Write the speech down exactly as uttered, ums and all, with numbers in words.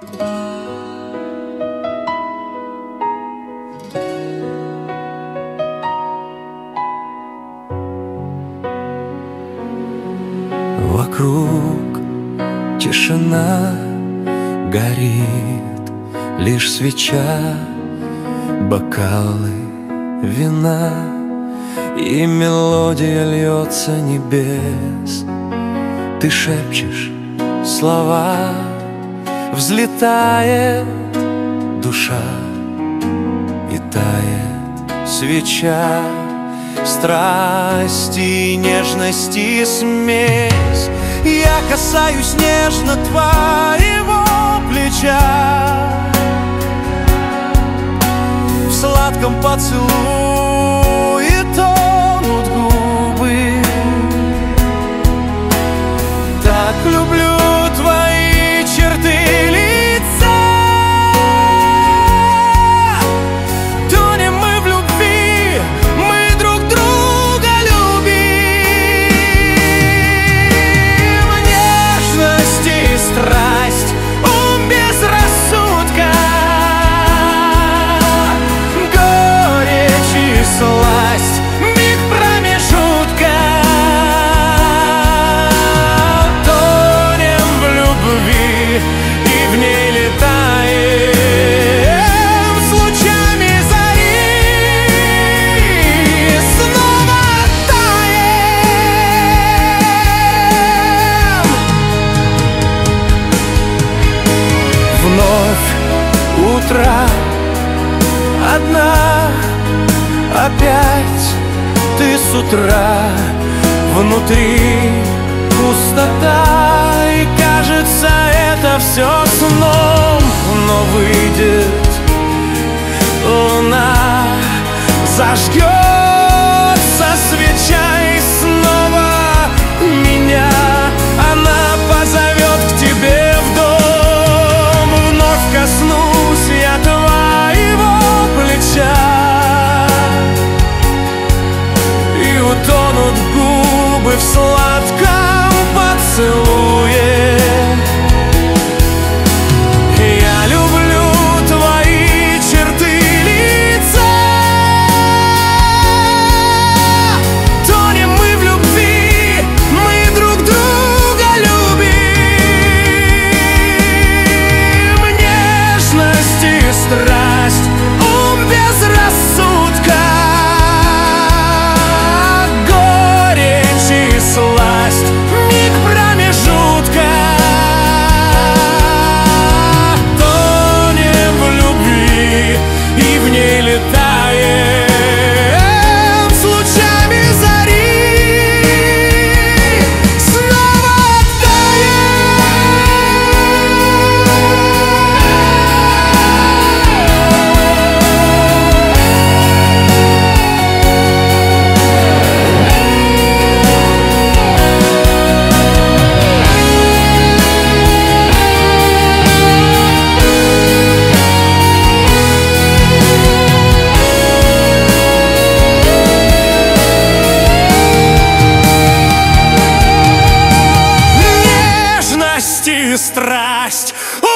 Вокруг тишина, горит лишь свеча, бокалы вина, и мелодия льется небес. Ты шепчешь слова, взлетает душа и тает свеча. Страсти и нежности смесь. Я касаюсь нежно твоего плеча, в сладком поцелуе тонут губы. Так люблю твои черты лица. Тонем мы в любви, мы друг друга любим. Нежность и страсть, ум без рассудка, горечь и сласть, миг промежутка. Тонем в любви и в ней летаем с лучами зари, снова таем. Вновь утро, одна, опять ты с утра. Внутри пустота, и кажется, это все сном. Но выйдет луна, зажгется свеча, и снова меня она позовет к тебе в дом. Вновь коснусь я твоего плеча, и утонут губы в сладком поцелуе. Я люблю твои черты лица. Тонем мы в любви, мы друг друга любим. Нежность и страсть, ум без рассудка, горечь и сласть, миг промежутка. Тонем в любви и в ней летаем с лучами зари, снова таем. Нежность и страсть,